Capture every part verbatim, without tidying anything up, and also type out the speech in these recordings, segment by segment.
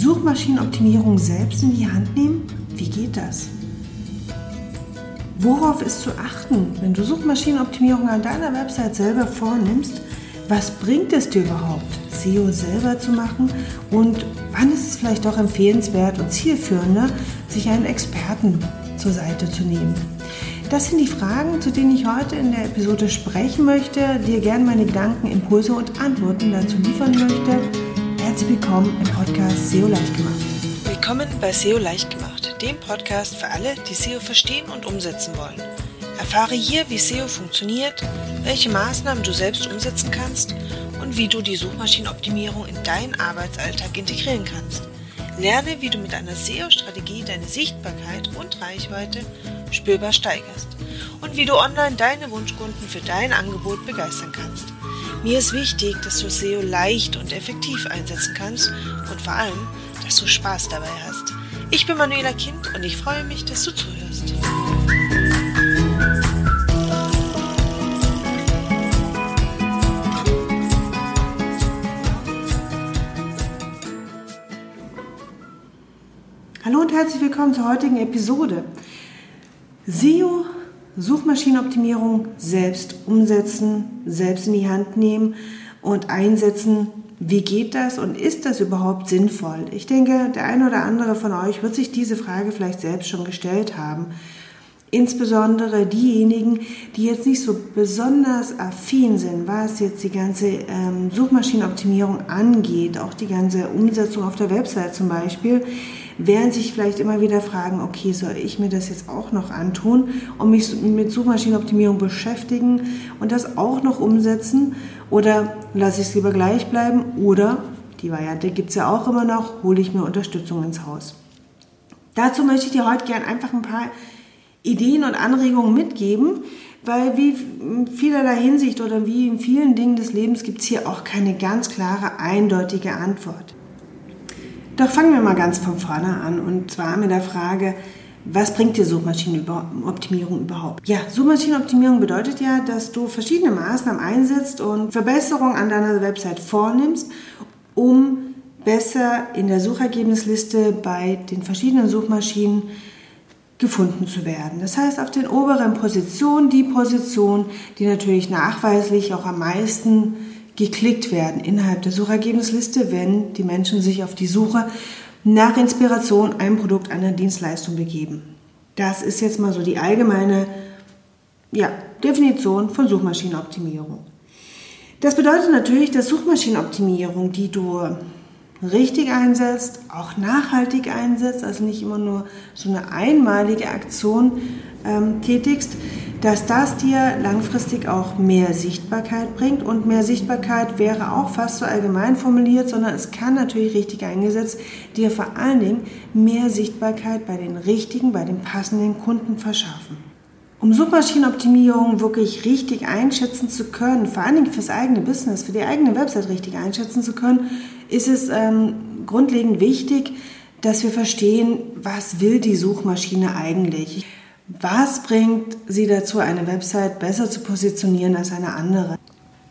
Suchmaschinenoptimierung selbst in die Hand nehmen? Wie geht das? Worauf ist zu achten, wenn du Suchmaschinenoptimierung an deiner Website selber vornimmst? Was bringt es dir überhaupt, S E O selber zu machen? Und wann ist es vielleicht auch empfehlenswert und zielführender, sich einen Experten zur Seite zu nehmen? Das sind die Fragen, zu denen ich heute in der Episode sprechen möchte, dir gerne meine Gedanken, Impulse und Antworten dazu liefern möchte. Herzlich willkommen im Podcast S E O leicht gemacht. Willkommen bei S E O leicht gemacht, dem Podcast für alle, die S E O verstehen und umsetzen wollen. Erfahre hier, wie S E O funktioniert, welche Maßnahmen du selbst umsetzen kannst und wie du die Suchmaschinenoptimierung in deinen Arbeitsalltag integrieren kannst. Lerne, wie du mit einer S E O-Strategie deine Sichtbarkeit und Reichweite spürbar steigerst und wie du online deine Wunschkunden für dein Angebot begeistern kannst. Mir ist wichtig, dass du S E O leicht und effektiv einsetzen kannst und vor allem, dass du Spaß dabei hast. Ich bin Manuela Kind und ich freue mich, dass du zuhörst. Hallo und herzlich willkommen zur heutigen Episode. S E O, Suchmaschinenoptimierung selbst umsetzen, selbst in die Hand nehmen und einsetzen. Wie geht das und ist das überhaupt sinnvoll? Ich denke, der eine oder andere von euch wird sich diese Frage vielleicht selbst schon gestellt haben. Insbesondere diejenigen, die jetzt nicht so besonders affin sind, was jetzt die ganze ähm, Suchmaschinenoptimierung angeht, auch die ganze Umsetzung auf der Website zum Beispiel, werden sich vielleicht immer wieder fragen, okay, soll ich mir das jetzt auch noch antun und mich mit Suchmaschinenoptimierung beschäftigen und das auch noch umsetzen oder lasse ich es lieber gleich bleiben oder, die Variante gibt es ja auch immer noch, hole ich mir Unterstützung ins Haus. Dazu möchte ich dir heute gerne einfach ein paar Ideen und Anregungen mitgeben, weil wie in vielerlei Hinsicht oder wie in vielen Dingen des Lebens gibt es hier auch keine ganz klare, eindeutige Antwort. Doch fangen wir mal ganz von vorne an und zwar mit der Frage, was bringt dir Suchmaschinenoptimierung überhaupt? Ja, Suchmaschinenoptimierung bedeutet ja, dass du verschiedene Maßnahmen einsetzt und Verbesserungen an deiner Website vornimmst, um besser in der Suchergebnisliste bei den verschiedenen Suchmaschinen gefunden zu werden. Das heißt, auf den oberen Positionen, die Position, die natürlich nachweislich auch am meisten geklickt werden innerhalb der Suchergebnisliste, wenn die Menschen sich auf die Suche nach Inspiration, einem Produkt, einer Dienstleistung begeben. Das ist jetzt mal so die allgemeine ja, Definition von Suchmaschinenoptimierung. Das bedeutet natürlich, dass Suchmaschinenoptimierung, die du richtig einsetzt, auch nachhaltig einsetzt, also nicht immer nur so eine einmalige Aktion ähm, tätigst, dass das dir langfristig auch mehr Sichtbarkeit bringt und mehr Sichtbarkeit wäre auch fast so allgemein formuliert, sondern es kann natürlich richtig eingesetzt dir vor allen Dingen mehr Sichtbarkeit bei den richtigen, bei den passenden Kunden verschaffen. Um Suchmaschinenoptimierung wirklich richtig einschätzen zu können, vor allen Dingen fürs eigene Business, für die eigene Website richtig einschätzen zu können, ist es ähm, grundlegend wichtig, dass wir verstehen, was will die Suchmaschine eigentlich? Was bringt sie dazu, eine Website besser zu positionieren als eine andere?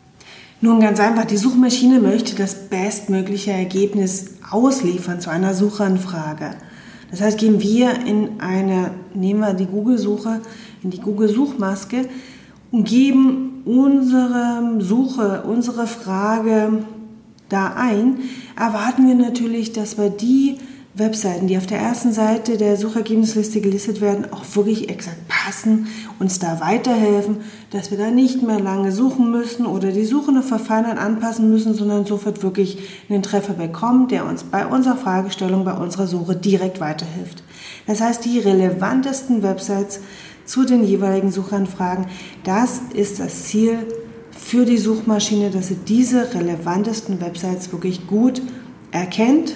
Nun ganz einfach, die Suchmaschine möchte das bestmögliche Ergebnis ausliefern zu einer Suchanfrage. Das heißt, gehen wir in eine, nehmen wir die Google-Suche, in die Google-Suchmaske und geben unsere Suche, unsere Frage da ein, erwarten wir natürlich, dass wir die Webseiten, die auf der ersten Seite der Suchergebnisliste gelistet werden, auch wirklich exakt passen, uns da weiterhelfen, dass wir da nicht mehr lange suchen müssen oder die Suche noch verfeinern, anpassen müssen, sondern sofort wirklich einen Treffer bekommen, der uns bei unserer Fragestellung, bei unserer Suche direkt weiterhilft. Das heißt, die relevantesten Websites zu den jeweiligen Suchanfragen, das ist das Ziel für die Suchmaschine, dass sie diese relevantesten Websites wirklich gut erkennt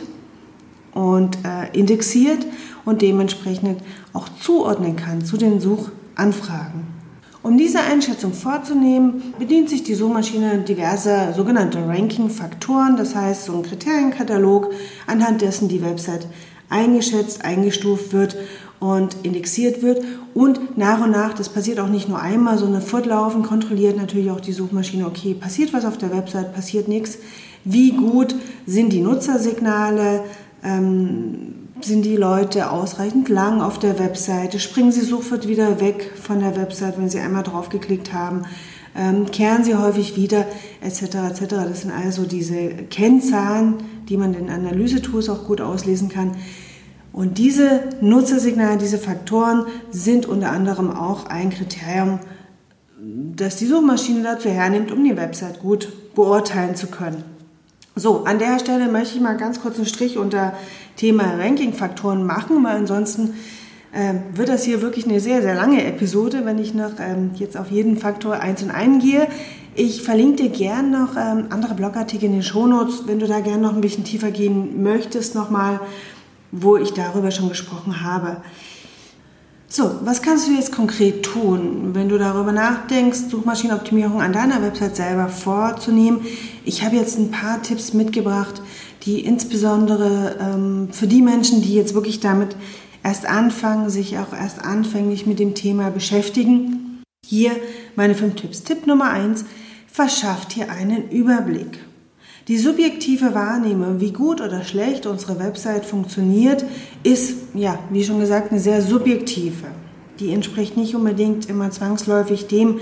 und äh, indexiert und dementsprechend auch zuordnen kann zu den Suchanfragen. Um diese Einschätzung vorzunehmen, bedient sich die Suchmaschine diverser sogenannter Ranking-Faktoren, das heißt so ein Kriterienkatalog, anhand dessen die Website eingeschätzt, eingestuft wird und indexiert wird und nach und nach, das passiert auch nicht nur einmal, sondern fortlaufend kontrolliert natürlich auch die Suchmaschine, okay, passiert was auf der Website, passiert nichts, wie gut sind die Nutzersignale, Ähm, sind die Leute ausreichend lang auf der Webseite? Springen sie sofort wieder weg von der Website, wenn sie einmal draufgeklickt haben? Ähm, kehren sie häufig wieder, et cetera et cetera. Das sind also diese Kennzahlen, die man in Analysetools auch gut auslesen kann. Und diese Nutzersignale, diese Faktoren sind unter anderem auch ein Kriterium, das die Suchmaschine dazu hernimmt, um die Website gut beurteilen zu können. So, an der Stelle möchte ich mal ganz kurz einen Strich unter Thema Ranking-Faktoren machen, weil ansonsten äh, wird das hier wirklich eine sehr, sehr lange Episode, wenn ich noch ähm, jetzt auf jeden Faktor einzeln eingehe. Ich verlinke dir gern noch ähm, andere Blogartikel in den Shownotes, wenn du da gern noch ein bisschen tiefer gehen möchtest, nochmal, wo ich darüber schon gesprochen habe. So, was kannst du jetzt konkret tun, wenn du darüber nachdenkst, Suchmaschinenoptimierung an deiner Website selber vorzunehmen? Ich habe jetzt ein paar Tipps mitgebracht, die insbesondere ähm, für die Menschen, die jetzt wirklich damit erst anfangen, sich auch erst anfänglich mit dem Thema beschäftigen. Hier meine fünf Tipps. Tipp Nummer eins, verschafft dir einen Überblick. Die subjektive Wahrnehmung, wie gut oder schlecht unsere Website funktioniert, ist, ja, wie schon gesagt, eine sehr subjektive. Die entspricht nicht unbedingt immer zwangsläufig dem,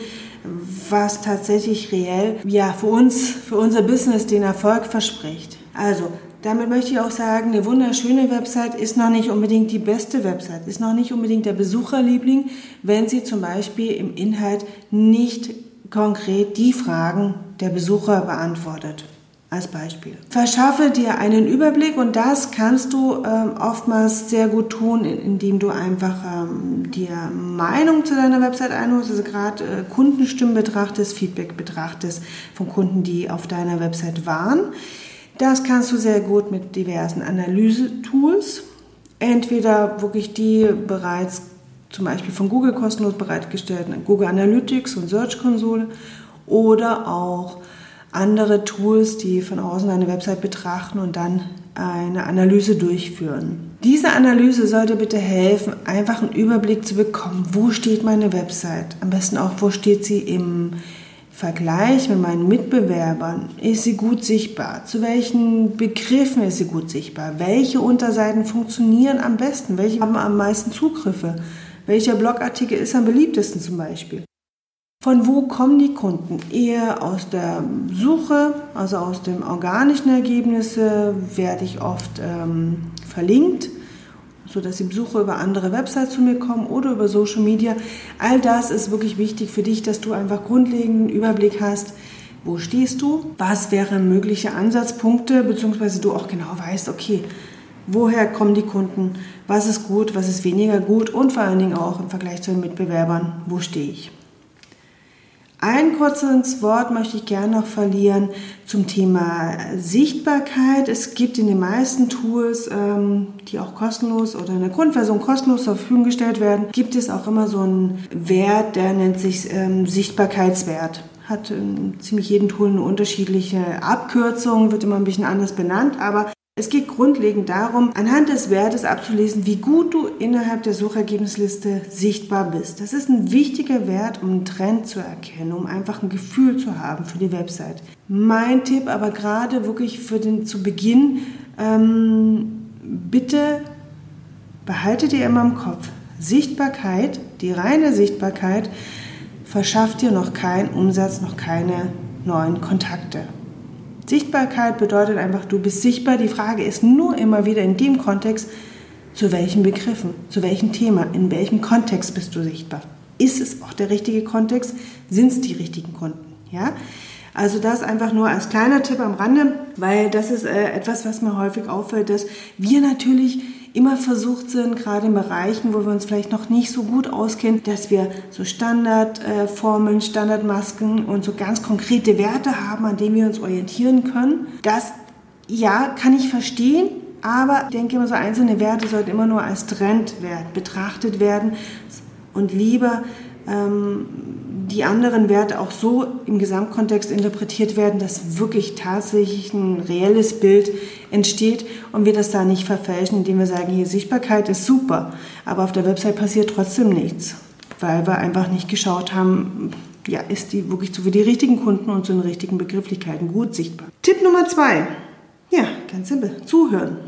was tatsächlich reell, ja, für uns, für unser Business den Erfolg verspricht. Also, damit möchte ich auch sagen, eine wunderschöne Website ist noch nicht unbedingt die beste Website, ist noch nicht unbedingt der Besucherliebling, wenn sie zum Beispiel im Inhalt nicht konkret die Fragen der Besucher beantwortet. Als Beispiel. Verschaffe dir einen Überblick und das kannst du ähm, oftmals sehr gut tun, indem du einfach ähm, dir Meinung zu deiner Website einholst, also gerade äh, Kundenstimmen betrachtest, Feedback betrachtest von Kunden, die auf deiner Website waren. Das kannst du sehr gut mit diversen Analysetools, entweder wirklich die bereits zum Beispiel von Google kostenlos bereitgestellten Google Analytics und Search Console oder auch andere Tools, die von außen eine Website betrachten und dann eine Analyse durchführen. Diese Analyse soll dir bitte helfen, einfach einen Überblick zu bekommen, wo steht meine Website. Am besten auch, wo steht sie im Vergleich mit meinen Mitbewerbern. Ist sie gut sichtbar? Zu welchen Begriffen ist sie gut sichtbar? Welche Unterseiten funktionieren am besten? Welche haben am meisten Zugriffe? Welcher Blogartikel ist am beliebtesten zum Beispiel? Von wo kommen die Kunden? Eher aus der Suche, also aus den organischen Ergebnissen werde ich oft ähm, verlinkt, sodass die Besucher über andere Websites zu mir kommen oder über Social Media. All das ist wirklich wichtig für dich, dass du einfach grundlegenden Überblick hast, wo stehst du, was wären mögliche Ansatzpunkte, beziehungsweise du auch genau weißt, okay, woher kommen die Kunden, was ist gut, was ist weniger gut und vor allen Dingen auch im Vergleich zu den Mitbewerbern, wo stehe ich. Ein kurzes Wort möchte ich gerne noch verlieren zum Thema Sichtbarkeit. Es gibt in den meisten Tools, die auch kostenlos oder in der Grundversion kostenlos zur Verfügung gestellt werden, gibt es auch immer so einen Wert, der nennt sich Sichtbarkeitswert. Hat in ziemlich jedem Tool eine unterschiedliche Abkürzung, wird immer ein bisschen anders benannt, aber es geht grundlegend darum, anhand des Wertes abzulesen, wie gut du innerhalb der Suchergebnisliste sichtbar bist. Das ist ein wichtiger Wert, um einen Trend zu erkennen, um einfach ein Gefühl zu haben für die Website. Mein Tipp aber gerade wirklich für den zu Beginn, ähm, bitte behalte dir immer im Kopf, Sichtbarkeit, die reine Sichtbarkeit, verschafft dir noch keinen Umsatz, noch keine neuen Kontakte. Sichtbarkeit bedeutet einfach, du bist sichtbar. Die Frage ist nur immer wieder in dem Kontext, zu welchen Begriffen, zu welchem Thema, in welchem Kontext bist du sichtbar. Ist es auch der richtige Kontext? Sind es die richtigen Kunden? Ja? Also das einfach nur als kleiner Tipp am Rande, weil das ist äh, etwas, was mir häufig auffällt, dass wir natürlich immer versucht sind, gerade in Bereichen, wo wir uns vielleicht noch nicht so gut auskennen, dass wir so Standardformeln, äh, Standardmasken und so ganz konkrete Werte haben, an denen wir uns orientieren können. Das, ja, kann ich verstehen, aber ich denke immer, so einzelne Werte sollten immer nur als Trendwert betrachtet werden und lieber ähm, die anderen Werte auch so im Gesamtkontext interpretiert werden, dass wirklich tatsächlich ein reelles Bild entsteht und wir das da nicht verfälschen, indem wir sagen, hier Sichtbarkeit ist super, aber auf der Website passiert trotzdem nichts, weil wir einfach nicht geschaut haben, ja, ist die wirklich für die richtigen Kunden und zu den richtigen Begrifflichkeiten gut sichtbar. Tipp Nummer zwei, ja, ganz simpel, zuhören.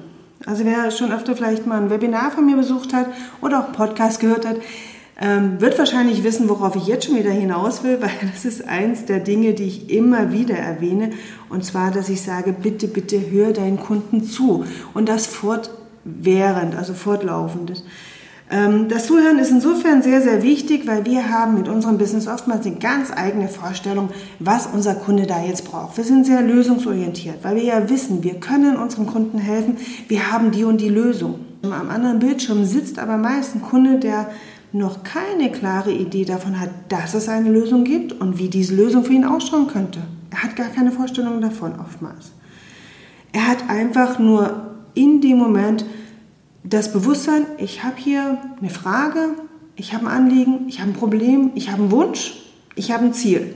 Also wer schon öfter vielleicht mal ein Webinar von mir besucht hat oder auch einen Podcast gehört hat, ähm, wird wahrscheinlich wissen, worauf ich jetzt schon wieder hinaus will, weil das ist eins der Dinge, die ich immer wieder erwähne. Und zwar, dass ich sage, bitte, bitte hör deinen Kunden zu. Und das fortwährend, also fortlaufend. Das Zuhören ist insofern sehr, sehr wichtig, weil wir haben mit unserem Business oftmals eine ganz eigene Vorstellung, was unser Kunde da jetzt braucht. Wir sind sehr lösungsorientiert, weil wir ja wissen, wir können unseren Kunden helfen, wir haben die und die Lösung. Am anderen Bildschirm sitzt aber meist ein Kunde, der noch keine klare Idee davon hat, dass es eine Lösung gibt und wie diese Lösung für ihn ausschauen könnte. Er hat gar keine Vorstellung davon oftmals. Er hat einfach nur in dem Moment das Bewusstsein, ich habe hier eine Frage, ich habe ein Anliegen, ich habe ein Problem, ich habe einen Wunsch, ich habe ein Ziel.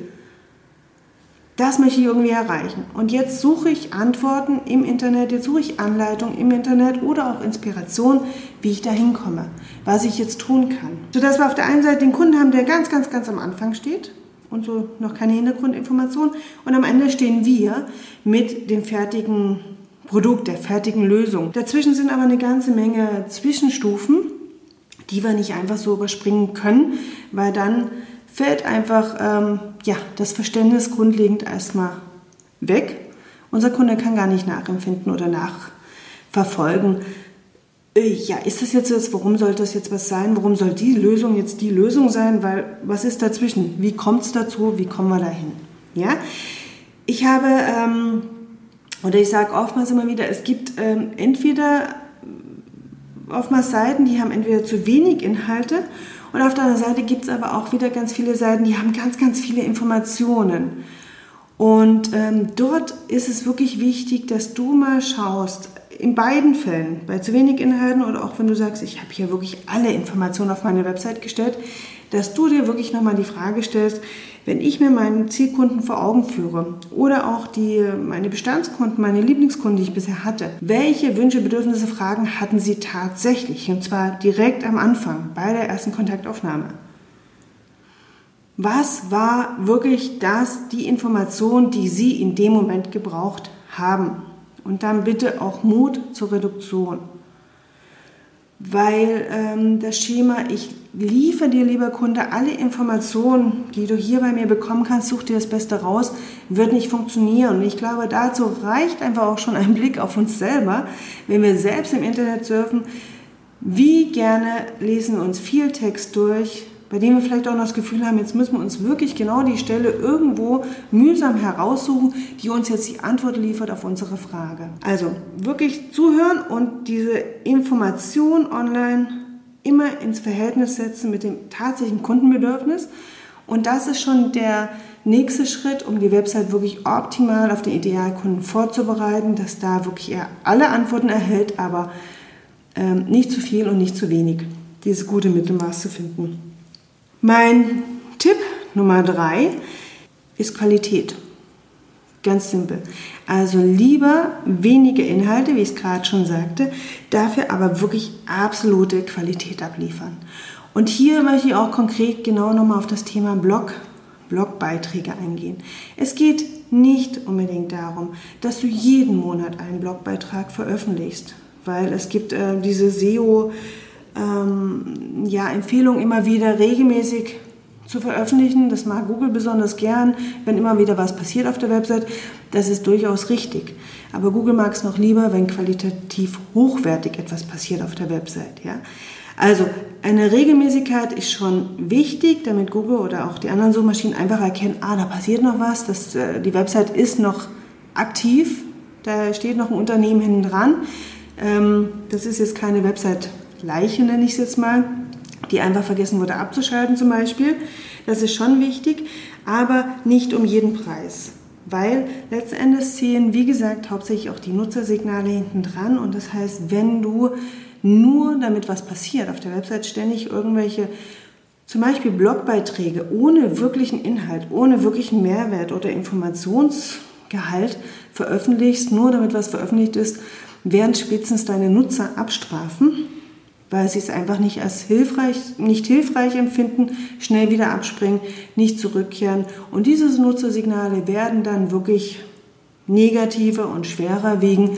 Das möchte ich irgendwie erreichen. Und jetzt suche ich Antworten im Internet, jetzt suche ich Anleitungen im Internet oder auch Inspiration, wie ich da hinkomme, was ich jetzt tun kann. Sodass wir auf der einen Seite den Kunden haben, der ganz, ganz, ganz am Anfang steht und so noch keine Hintergrundinformation. Und am Ende stehen wir mit dem fertigen Produkt, der fertigen Lösung. Dazwischen sind aber eine ganze Menge Zwischenstufen, die wir nicht einfach so überspringen können, weil dann fällt einfach ähm, ja, das Verständnis grundlegend erstmal weg. Unser Kunde kann gar nicht nachempfinden oder nachverfolgen. Äh, ja, ist das jetzt was, warum soll das jetzt was sein? Warum soll die Lösung jetzt die Lösung sein? Weil, was ist dazwischen? Wie kommt es dazu? Wie kommen wir dahin? Ja? Ich habe... Ähm, Oder ich sage oftmals immer wieder, es gibt ähm, entweder oftmals Seiten, die haben entweder zu wenig Inhalte und auf der anderen Seite gibt es aber auch wieder ganz viele Seiten, die haben ganz, ganz viele Informationen. Und ähm, dort ist es wirklich wichtig, dass du mal schaust, in beiden Fällen, bei zu wenig Inhalten oder auch wenn du sagst, ich habe hier wirklich alle Informationen auf meine Website gestellt, dass du dir wirklich nochmal die Frage stellst, wenn ich mir meinen Zielkunden vor Augen führe oder auch die, meine Bestandskunden, meine Lieblingskunden, die ich bisher hatte, welche Wünsche, Bedürfnisse, Fragen hatten sie tatsächlich? Und zwar direkt am Anfang, bei der ersten Kontaktaufnahme. Was war wirklich das, die Information, die sie in dem Moment gebraucht haben? Und dann bitte auch Mut zur Reduktion. Weil ähm, das Schema, ich liefere dir, lieber Kunde, alle Informationen, die du hier bei mir bekommen kannst, such dir das Beste raus, wird nicht funktionieren. Und ich glaube, dazu reicht einfach auch schon ein Blick auf uns selber, wenn wir selbst im Internet surfen. Wie gerne lesen wir uns viel Text durch, bei dem wir vielleicht auch noch das Gefühl haben, jetzt müssen wir uns wirklich genau die Stelle irgendwo mühsam heraussuchen, die uns jetzt die Antwort liefert auf unsere Frage. Also wirklich zuhören und diese Information online immer ins Verhältnis setzen mit dem tatsächlichen Kundenbedürfnis. Und das ist schon der nächste Schritt, um die Website wirklich optimal auf den Idealkunden vorzubereiten, dass da wirklich er alle Antworten erhält, aber ähm, nicht zu viel und nicht zu wenig. Dieses gute Mittelmaß zu finden. Mein Tipp Nummer drei ist Qualität. Ganz simpel. Also lieber wenige Inhalte, wie ich es gerade schon sagte, dafür aber wirklich absolute Qualität abliefern. Und hier möchte ich auch konkret genau nochmal auf das Thema Blog, Blogbeiträge eingehen. Es geht nicht unbedingt darum, dass du jeden Monat einen Blogbeitrag veröffentlichst, weil es gibt äh, diese S E O Ähm, ja, Empfehlung immer wieder regelmäßig zu veröffentlichen. Das mag Google besonders gern, wenn immer wieder was passiert auf der Website. Das ist durchaus richtig. Aber Google mag es noch lieber, wenn qualitativ hochwertig etwas passiert auf der Website. Ja? Also eine Regelmäßigkeit ist schon wichtig, damit Google oder auch die anderen Suchmaschinen einfach erkennen, ah, da passiert noch was, das, äh, die Website ist noch aktiv, da steht noch ein Unternehmen hinten dran. Ähm, das ist jetzt keine Website Leiche, nenne ich es jetzt mal, die einfach vergessen wurde abzuschalten zum Beispiel. Das ist schon wichtig, aber nicht um jeden Preis. Weil letzten Endes zählen, wie gesagt, hauptsächlich auch die Nutzersignale hinten dran. Und das heißt, wenn du nur damit was passiert, auf der Website ständig irgendwelche, zum Beispiel Blogbeiträge ohne wirklichen Inhalt, ohne wirklichen Mehrwert oder Informationsgehalt veröffentlichst, nur damit was veröffentlicht ist, werden spätestens deine Nutzer abstrafen, weil sie es einfach nicht als hilfreich, nicht hilfreich empfinden, schnell wieder abspringen, nicht zurückkehren. Und diese Nutzersignale werden dann wirklich negativer und schwerer wiegen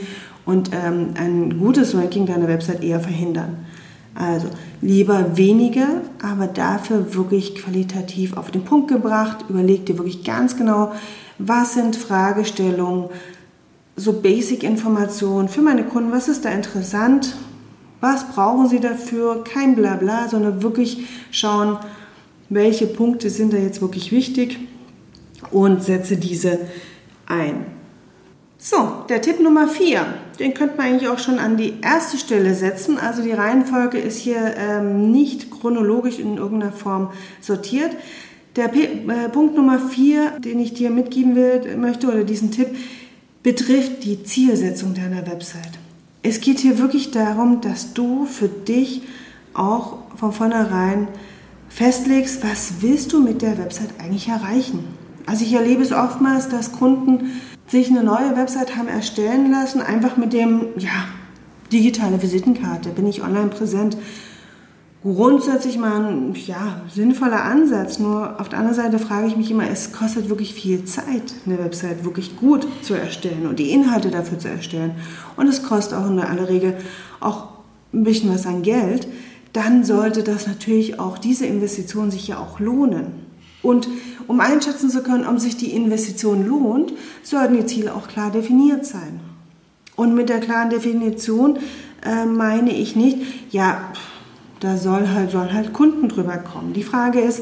und ähm, ein gutes Ranking deiner Website eher verhindern. Also lieber weniger, aber dafür wirklich qualitativ auf den Punkt gebracht. Überleg dir wirklich ganz genau, was sind Fragestellungen, so Basic-Informationen für meine Kunden, was ist da interessant, was brauchen sie dafür, kein Blabla, sondern wirklich schauen, welche Punkte sind da jetzt wirklich wichtig und setze diese ein. So, der Tipp Nummer vier, den könnte man eigentlich auch schon an die erste Stelle setzen. Also die Reihenfolge ist hier ähm, nicht chronologisch in irgendeiner Form sortiert. Der P- äh, Punkt Nummer vier, den ich dir mitgeben will, möchte, oder diesen Tipp, betrifft die Zielsetzung deiner Website. Es geht hier wirklich darum, dass du für dich auch von vornherein festlegst, was willst du mit der Website eigentlich erreichen. Also ich erlebe es oftmals, dass Kunden sich eine neue Website haben erstellen lassen, einfach mit dem, ja, digitale Visitenkarte, bin ich online präsent. Grundsätzlich mal ein ja, sinnvoller Ansatz, nur auf der anderen Seite frage ich mich immer, es kostet wirklich viel Zeit, eine Website wirklich gut zu erstellen und die Inhalte dafür zu erstellen. Und es kostet auch in aller Regel auch ein bisschen was an Geld. Dann sollte das natürlich auch, diese Investition sich ja auch lohnen. Und um einschätzen zu können, ob sich die Investition lohnt, sollten die Ziele auch klar definiert sein. Und mit der klaren Definition äh, meine ich nicht, ja, da soll halt, sollen halt Kunden drüber kommen. Die Frage ist,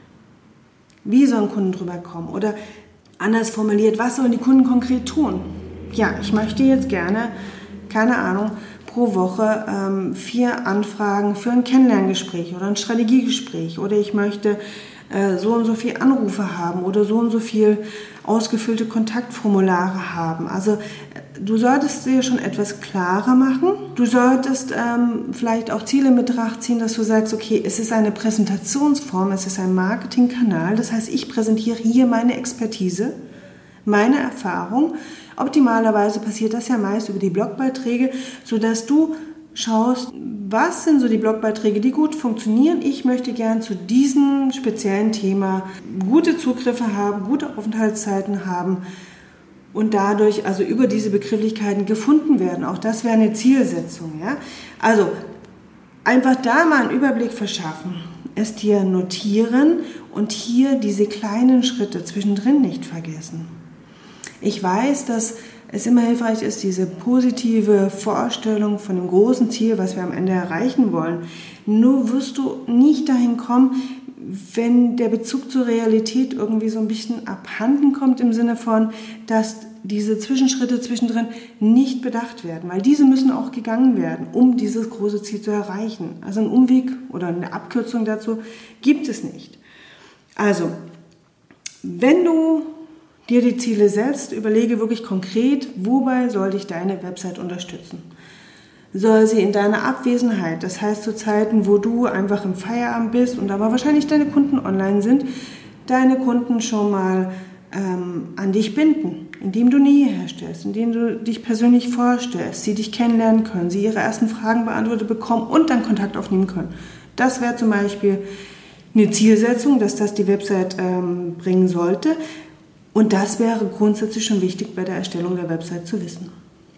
wie sollen Kunden drüber kommen? Oder anders formuliert, was sollen die Kunden konkret tun? Ja, ich möchte jetzt gerne, keine Ahnung, pro Woche ähm, vier Anfragen für ein Kennenlerngespräch oder ein Strategiegespräch. Oder ich möchte so und so viel Anrufe haben oder so und so viel ausgefüllte Kontaktformulare haben. Also du solltest dir schon etwas klarer machen. Du solltest ähm, vielleicht auch Ziele in Betracht ziehen, dass du sagst, okay, es ist eine Präsentationsform, es ist ein Marketingkanal. Das heißt, ich präsentiere hier meine Expertise, meine Erfahrung. Optimalerweise passiert das ja meist über die Blogbeiträge, sodass du schaust, was sind so die Blogbeiträge, die gut funktionieren. Ich möchte gern zu diesem speziellen Thema gute Zugriffe haben, gute Aufenthaltszeiten haben und dadurch also über diese Begrifflichkeiten gefunden werden. Auch das wäre eine Zielsetzung. Ja? Also einfach da mal einen Überblick verschaffen, es dir notieren und hier diese kleinen Schritte zwischendrin nicht vergessen. Ich weiß, dass es immer hilfreich ist, diese positive Vorstellung von dem großen Ziel, was wir am Ende erreichen wollen. Nur wirst du nicht dahin kommen, wenn der Bezug zur Realität irgendwie so ein bisschen abhanden kommt, im Sinne von, dass diese Zwischenschritte zwischendrin nicht bedacht werden, weil diese müssen auch gegangen werden, um dieses große Ziel zu erreichen. Also einen Umweg oder eine Abkürzung dazu gibt es nicht. Also, wenn du dir die Ziele setzt, überlege wirklich konkret, wobei soll dich deine Website unterstützen. Soll sie in deiner Abwesenheit, das heißt zu Zeiten, wo du einfach im Feierabend bist und aber wahrscheinlich deine Kunden online sind, deine Kunden schon mal ähm, an dich binden, indem du Nähe herstellst, indem du dich persönlich vorstellst, sie dich kennenlernen können, sie ihre ersten Fragen beantwortet bekommen und dann Kontakt aufnehmen können. Das wäre zum Beispiel eine Zielsetzung, dass das die Website ähm, bringen sollte. Und das wäre grundsätzlich schon wichtig bei der Erstellung der Website zu wissen.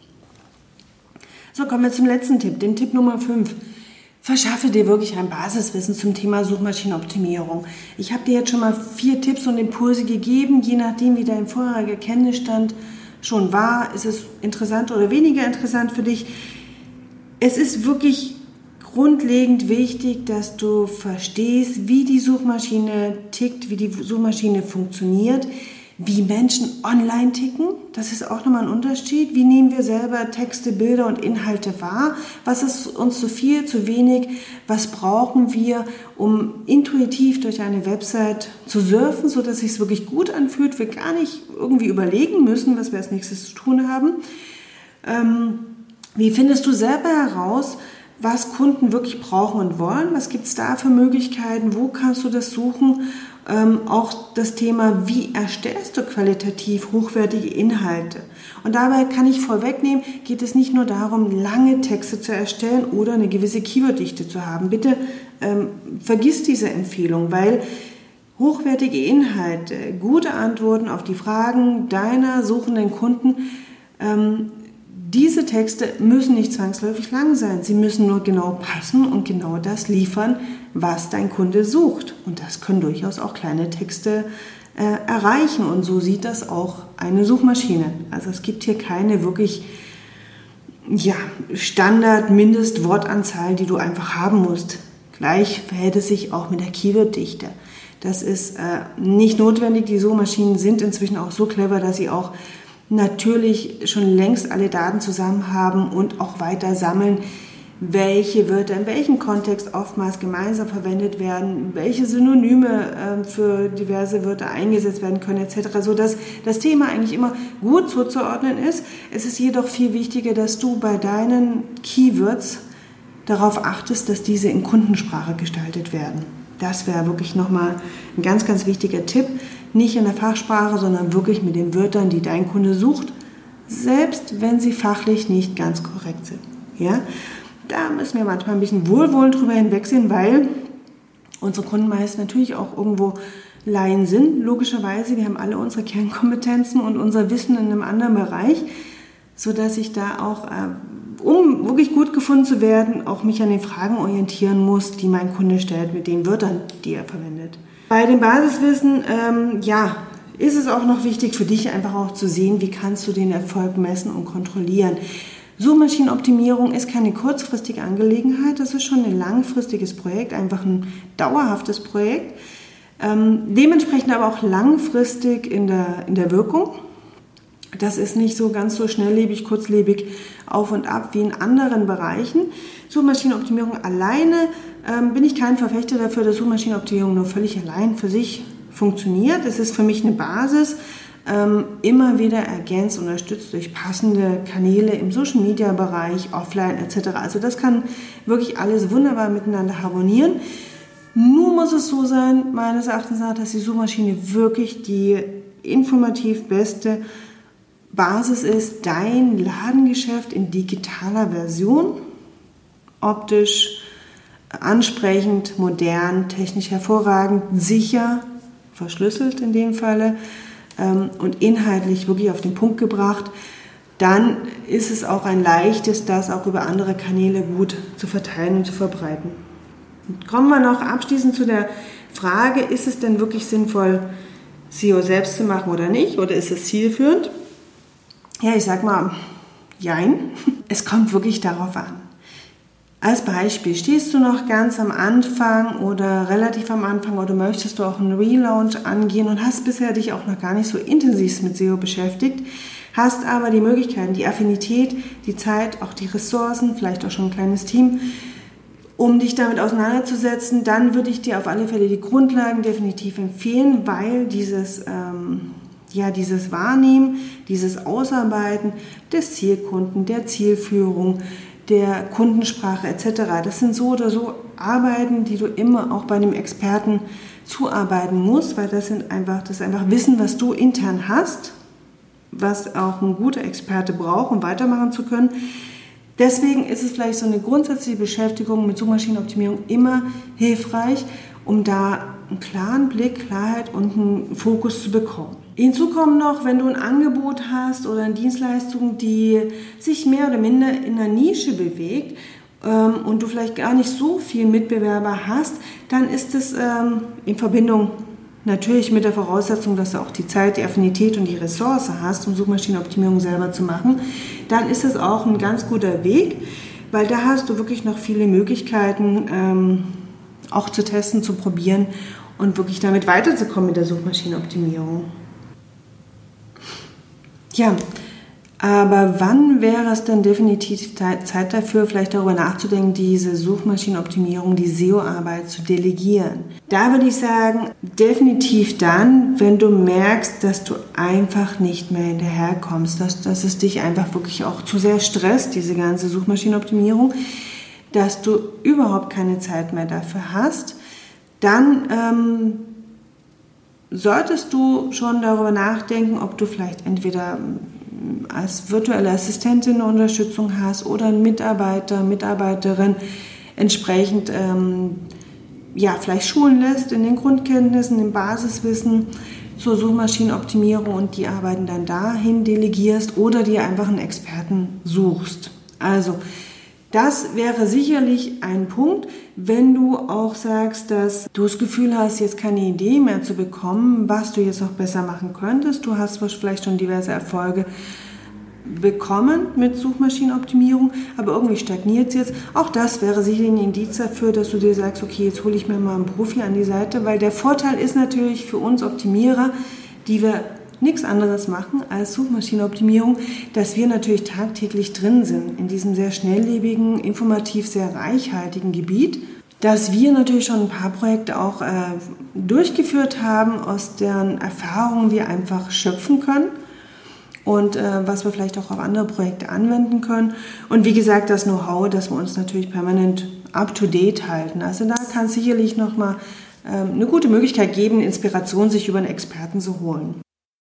So, kommen wir zum letzten Tipp, dem Tipp Nummer fünf. Verschaffe dir wirklich ein Basiswissen zum Thema Suchmaschinenoptimierung. Ich habe dir jetzt schon mal vier Tipps und Impulse gegeben, je nachdem wie dein vorheriger Kenntnisstand schon war, ist es interessant oder weniger interessant für dich. Es ist wirklich grundlegend wichtig, dass du verstehst, wie die Suchmaschine tickt, wie die Suchmaschine funktioniert, wie Menschen online ticken, das ist auch nochmal ein Unterschied. Wie nehmen wir selber Texte, Bilder und Inhalte wahr? Was ist uns zu viel, zu wenig? Was brauchen wir, um intuitiv durch eine Website zu surfen, sodass es sich wirklich gut anfühlt, wir gar nicht irgendwie überlegen müssen, was wir als nächstes zu tun haben? Ähm, wie findest du selber heraus, was Kunden wirklich brauchen und wollen? Was gibt es da für Möglichkeiten? Wo kannst du das suchen? Ähm, auch das Thema, wie erstellst du qualitativ hochwertige Inhalte? Und dabei kann ich vorwegnehmen, geht es nicht nur darum, lange Texte zu erstellen oder eine gewisse Keyworddichte zu haben. Bitte ähm, vergiss diese Empfehlung, weil hochwertige Inhalte, gute Antworten auf die Fragen deiner suchenden Kunden, ähm, Diese Texte müssen nicht zwangsläufig lang sein. Sie müssen nur genau passen und genau das liefern, was dein Kunde sucht. Und das können durchaus auch kleine Texte äh, erreichen. Und so sieht das auch eine Suchmaschine. Also es gibt hier keine wirklich ja, Standard-Mindest-Wortanzahl, die du einfach haben musst. Gleich verhält es sich auch mit der Keyword-Dichte. Das ist äh, nicht notwendig. Die Suchmaschinen sind inzwischen auch so clever, dass sie auch natürlich schon längst alle Daten zusammen haben und auch weiter sammeln, welche Wörter in welchem Kontext oftmals gemeinsam verwendet werden, welche Synonyme äh, für diverse Wörter eingesetzt werden können et cetera, sodass das Thema eigentlich immer gut zuzuordnen ist. Es ist jedoch viel wichtiger, dass du bei deinen Keywords darauf achtest, dass diese in Kundensprache gestaltet werden. Das wäre wirklich nochmal ein ganz, ganz wichtiger Tipp. Nicht in der Fachsprache, sondern wirklich mit den Wörtern, die dein Kunde sucht, selbst wenn sie fachlich nicht ganz korrekt sind. Ja? Da müssen wir manchmal ein bisschen wohlwollend drüber hinwegsehen, weil unsere Kunden meist natürlich auch irgendwo Laien sind. Logischerweise, wir haben alle unsere Kernkompetenzen und unser Wissen in einem anderen Bereich, sodass ich da auch, äh, um wirklich gut gefunden zu werden, auch mich an den Fragen orientieren muss, die mein Kunde stellt mit den Wörtern, die er verwendet. Bei dem Basiswissen, ähm, ja, ist es auch noch wichtig für dich einfach auch zu sehen, wie kannst du den Erfolg messen und kontrollieren. Suchmaschinenoptimierung ist keine kurzfristige Angelegenheit, das ist schon ein langfristiges Projekt, einfach ein dauerhaftes Projekt. Ähm, dementsprechend aber auch langfristig in der, in der Wirkung. Das ist nicht so ganz so schnelllebig, kurzlebig auf und ab wie in anderen Bereichen. Suchmaschinenoptimierung alleine ähm, bin ich kein Verfechter dafür, dass Suchmaschinenoptimierung nur völlig allein für sich funktioniert. Es ist für mich eine Basis, ähm, immer wieder ergänzt, unterstützt durch passende Kanäle im Social-Media-Bereich, offline et cetera. Also das kann wirklich alles wunderbar miteinander harmonieren. Nur muss es so sein, meines Erachtens nach, dass die Suchmaschine wirklich die informativ beste Basis ist, dein Ladengeschäft in digitaler Version, optisch ansprechend, modern, technisch hervorragend, sicher, verschlüsselt in dem Falle ähm, und inhaltlich wirklich auf den Punkt gebracht. Dann ist es auch ein leichtes, das auch über andere Kanäle gut zu verteilen und zu verbreiten. Und kommen wir noch abschließend zu der Frage, ist es denn wirklich sinnvoll, S E O selbst zu machen oder nicht? Oder ist es zielführend? Ja, ich sag mal, jein. Es kommt wirklich darauf an. Als Beispiel, stehst du noch ganz am Anfang oder relativ am Anfang oder möchtest du auch einen Relaunch angehen und hast bisher dich auch noch gar nicht so intensiv mit S E O beschäftigt, hast aber die Möglichkeiten, die Affinität, die Zeit, auch die Ressourcen, vielleicht auch schon ein kleines Team, um dich damit auseinanderzusetzen, dann würde ich dir auf alle Fälle die Grundlagen definitiv empfehlen, weil dieses... Ähm, Ja, dieses Wahrnehmen, dieses Ausarbeiten des Zielkunden, der Zielführung, der Kundensprache et cetera. Das sind so oder so Arbeiten, die du immer auch bei einem Experten zuarbeiten musst, weil das sind einfach, das ist einfach Wissen, was du intern hast, was auch ein guter Experte braucht, um weitermachen zu können. Deswegen ist es vielleicht so eine grundsätzliche Beschäftigung mit Suchmaschinenoptimierung immer hilfreich, um da einen klaren Blick, Klarheit und einen Fokus zu bekommen. Hinzu kommt noch, wenn du ein Angebot hast oder eine Dienstleistung, die sich mehr oder minder in einer Nische bewegt ähm, und du vielleicht gar nicht so viel Mitbewerber hast, dann ist es ähm, in Verbindung natürlich mit der Voraussetzung, dass du auch die Zeit, die Affinität und die Ressource hast, um Suchmaschinenoptimierung selber zu machen, dann ist es auch ein ganz guter Weg, weil da hast du wirklich noch viele Möglichkeiten, ähm, auch zu testen, zu probieren und wirklich damit weiterzukommen mit der Suchmaschinenoptimierung. Ja, aber wann wäre es denn definitiv Zeit dafür, vielleicht darüber nachzudenken, diese Suchmaschinenoptimierung, die S E O-Arbeit zu delegieren? Da würde ich sagen, definitiv dann, wenn du merkst, dass du einfach nicht mehr hinterherkommst, dass, dass es dich einfach wirklich auch zu sehr stresst, diese ganze Suchmaschinenoptimierung, dass du überhaupt keine Zeit mehr dafür hast, dann ähm, solltest du schon darüber nachdenken, ob du vielleicht entweder als virtuelle Assistentin eine Unterstützung hast oder einen Mitarbeiter, Mitarbeiterin entsprechend ähm, ja, vielleicht schulen lässt in den Grundkenntnissen, im Basiswissen zur Suchmaschinenoptimierung und die Arbeiten dann dahin delegierst oder dir einfach einen Experten suchst. Also das wäre sicherlich ein Punkt, wenn du auch sagst, dass du das Gefühl hast, jetzt keine Idee mehr zu bekommen, was du jetzt noch besser machen könntest. Du hast vielleicht schon diverse Erfolge bekommen mit Suchmaschinenoptimierung, aber irgendwie stagniert es jetzt. Auch das wäre sicherlich ein Indiz dafür, dass du dir sagst, okay, jetzt hole ich mir mal einen Profi an die Seite, weil der Vorteil ist natürlich für uns Optimierer, die wir nichts anderes machen als Suchmaschinenoptimierung, dass wir natürlich tagtäglich drin sind in diesem sehr schnelllebigen, informativ sehr reichhaltigen Gebiet, dass wir natürlich schon ein paar Projekte auch äh, durchgeführt haben, aus deren Erfahrungen wir einfach schöpfen können und äh, was wir vielleicht auch auf andere Projekte anwenden können. Und wie gesagt, das Know-how, dass wir uns natürlich permanent up-to-date halten. Also da kann es sicherlich nochmal äh, eine gute Möglichkeit geben, Inspiration sich über einen Experten zu holen.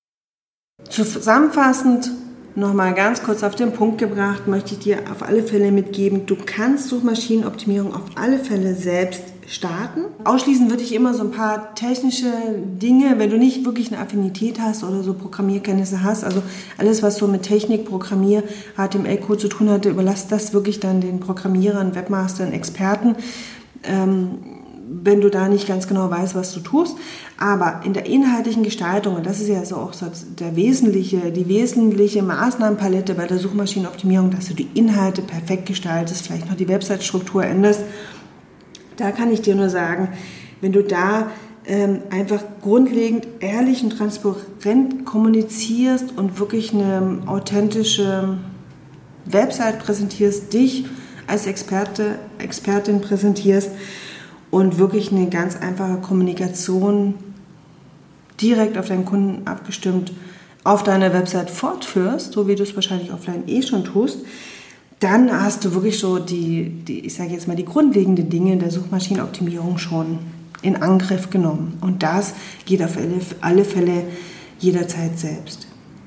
Zusammenfassend, nochmal ganz kurz auf den Punkt gebracht, möchte ich dir auf alle Fälle mitgeben, du kannst Suchmaschinenoptimierung auf alle Fälle selbst starten. Ausschließen würde ich immer so ein paar technische Dinge, wenn du nicht wirklich eine Affinität hast oder so Programmierkenntnisse hast, also alles, was so mit Technik, Programmier, H T M L-Code zu tun hatte, überlass das wirklich dann den Programmierern, Webmastern, Experten, ähm, wenn du da nicht ganz genau weißt, was du tust. Aber in der inhaltlichen Gestaltung, und das ist ja so auch so der wesentliche, die wesentliche Maßnahmenpalette bei der Suchmaschinenoptimierung, dass du die Inhalte perfekt gestaltest, vielleicht noch die Website-Struktur änderst, da kann ich dir nur sagen, wenn du da ähm, einfach grundlegend ehrlich und transparent kommunizierst und wirklich eine authentische Website präsentierst, dich als Experte, Expertin präsentierst, und wirklich eine ganz einfache Kommunikation direkt auf deinen Kunden abgestimmt auf deiner Website fortführst, so wie du es wahrscheinlich offline eh schon tust, dann hast du wirklich so die, die ich sage jetzt mal, die grundlegenden Dinge der Suchmaschinenoptimierung schon in Angriff genommen. Und das geht auf alle, alle Fälle jederzeit selbst.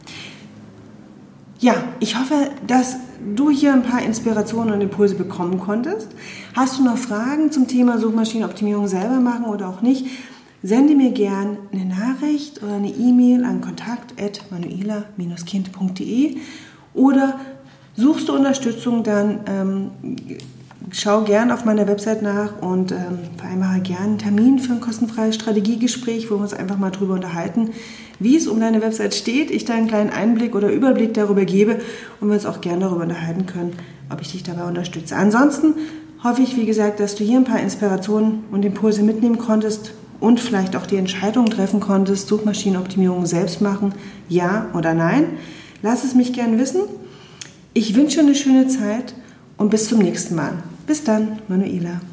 Ja, ich hoffe, dass du hier ein paar Inspirationen und Impulse bekommen konntest. Hast du noch Fragen zum Thema Suchmaschinenoptimierung selber machen oder auch nicht? Sende mir gern eine Nachricht oder eine E-Mail an kontakt at manuela dash kind punkt de oder suchst du Unterstützung, dann ähm, schau gern auf meiner Website nach und ähm, vereinbare gern einen Termin für ein kostenfreies Strategiegespräch, wo wir uns einfach mal drüber unterhalten, wie es um deine Website steht, ich da einen kleinen Einblick oder Überblick darüber gebe und wir uns auch gerne darüber unterhalten können, ob ich dich dabei unterstütze. Ansonsten hoffe ich, wie gesagt, dass du hier ein paar Inspirationen und Impulse mitnehmen konntest und vielleicht auch die Entscheidung treffen konntest, Suchmaschinenoptimierung selbst machen, ja oder nein. Lass es mich gerne wissen. Ich wünsche eine schöne Zeit und bis zum nächsten Mal. Bis dann, Manuela.